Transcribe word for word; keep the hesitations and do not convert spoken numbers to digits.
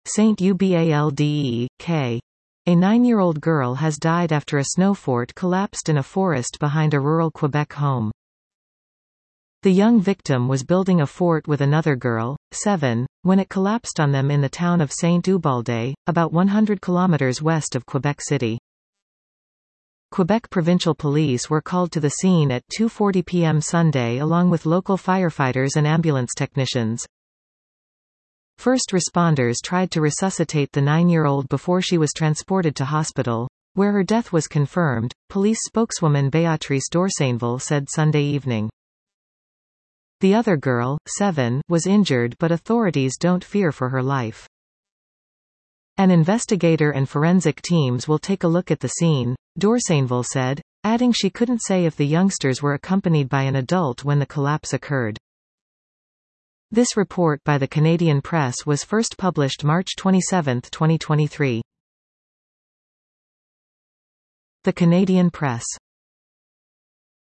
Saint Ubalde, K. A nine-year-old girl has died after a snow fort collapsed in a forest behind a rural Quebec home. The young victim was building a fort with another girl, seven, when it collapsed on them in the town of Saint Ubalde, about one hundred kilometers west of Quebec City. Quebec Provincial Police were called to the scene at two forty p m Sunday along with local firefighters and ambulance technicians. First responders tried to resuscitate the nine-year-old before she was transported to hospital, where her death was confirmed, police spokeswoman Béatrice Dorsainville said Sunday evening. The other girl, seven, was injured but authorities don't fear for her life. An investigator and forensic teams will take a look at the scene, Dorsainville said, adding she couldn't say if the youngsters were accompanied by an adult when the collapse occurred. This report by the Canadian Press was first published March twenty-seventh, twenty twenty-three. The Canadian Press.